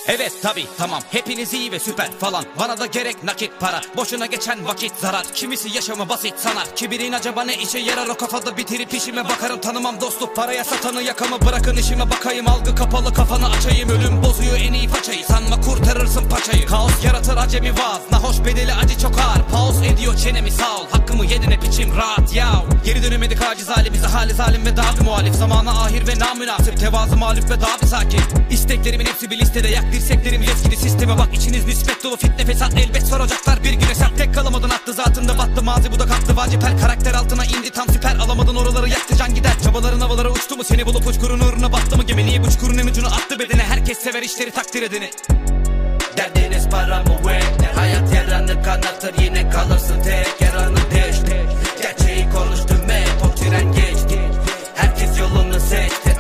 Evet tabi tamam, hepiniz iyi ve süper falan. Bana da gerek nakit para, boşuna geçen vakit zarar. Kimisi yaşamı basit sanar, kibirin acaba ne işe yarar? O kafada bitirip işime bakarım, tanımam dostluk paraya satanı. Yakamı bırakın işime bakayım, algı kapalı kafanı açayım. Ölüm bozuyor en iyi façayı, sanma kurtarırsın paçayı. Kaos yaratır acemi vaaz, nahoş bedeli acı çok ağır. Pause ediyor çenemi sağ ol, hakkımı yedin hep içim rahat yav. Geri dönemedik aciz hali, bize hali zalim ve daha bir muhalif. Zamana ahir ve namünasip, tevazu mağlup ve daha bir sakin. İsteklerimin hepsi bir listede, yak dirseklerim eskidi sisteme bak. İçiniz nispet dolu fitne fesat, elbet soracaklar bir gün hesap. Tek kalamadın attı zatında battı mazi, bu da kalktı vacip. Karakter altına indi tam siper, alamadın oraları yaktı can gider. Çabaların havalara uçtu mu, seni bulup uçkurun uğruna battı mı gemi? Niye bu çukurun en ucunu attı bedene, herkes sever işleri takdir edeni. Derdiniz para mı ve hayat yaranı kanatır, yine kalırsın tek yaranı deş. Gerçeği konuştum hep, o tren geçti, herkes yolunu seçti.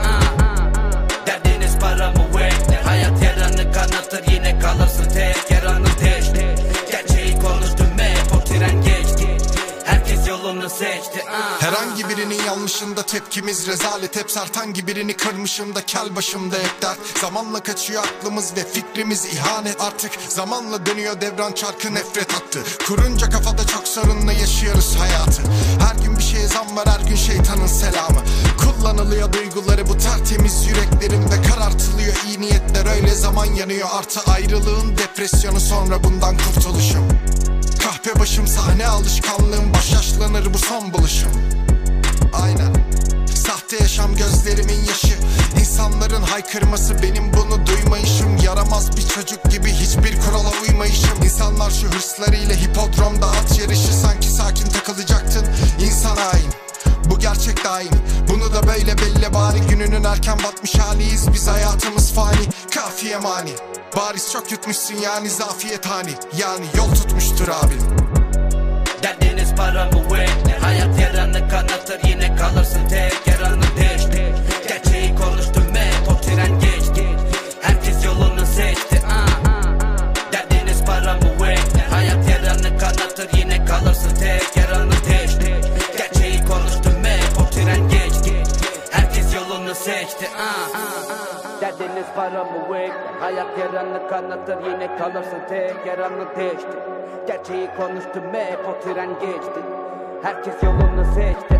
Derdiniz para mı ve hayat yaranı kanatır, yine kalırsın tek yaranı deş. Gerçeği konuştum hep, o tren geçti, herkes yolunu seçti. Herhangi birinin yanlışında tepkimiz rezalet. Hep herhangi birini kırmışım da kel başımda hep dert. Zamanla kaçıyor aklımız ve fikrimiz ihanet. Artık zamanla dönüyor devran, çarkı nefret attı. Kurunca kafada çok sorunla yaşıyoruz hayatı. Her gün bir şeye zam var, her gün şeytanın selamı. Kullanılıyor duyguları bu tertemiz yüreklerimde, karartılıyor iyi niyetler, öyle zaman yanıyor. Artı ayrılığın depresyonu, sonra bundan kurtuluşum. Kahpe başım sahne alışkanlığım, baş yaşlanır bu son buluşum. Aynen. Sahte yaşam gözlerimin yaşı, İnsanların haykırması benim bunu duymayışım. Yaramaz bir çocuk gibi hiçbir kurala uymayışım. İnsanlar şu hırslarıyla hipodromda at yarışı, sanki sakin takılacaktın, insan hain. Bu gerçek daim, bunu da böyle belli bari. Gününün erken batmış haliyiz biz, hayatımız fani. Kafiye mani, bariz çok yutmuşsun yani, zafiyet hani. Yani yol tutmuştur abim. Derdiniz para mı ve hayat yaranı kanatır, yine kalırsın tek yaranı deş. Gerçeği konuştum hep, o tren geçti, herkes yolunu seçti. Derdiniz para mı ve hayat yaranı kanatır, yine kalırsın tek yaranı deş. Gerçeği konuştum hep, o tren geçti, herkes yolunu seçti. Derdiniz para mı ve hayat yaranı kanatır, yine kalırsın tek yaranı deşti. Gerçeği konuştum hep, o tren geçti, herkes yolunu seçti.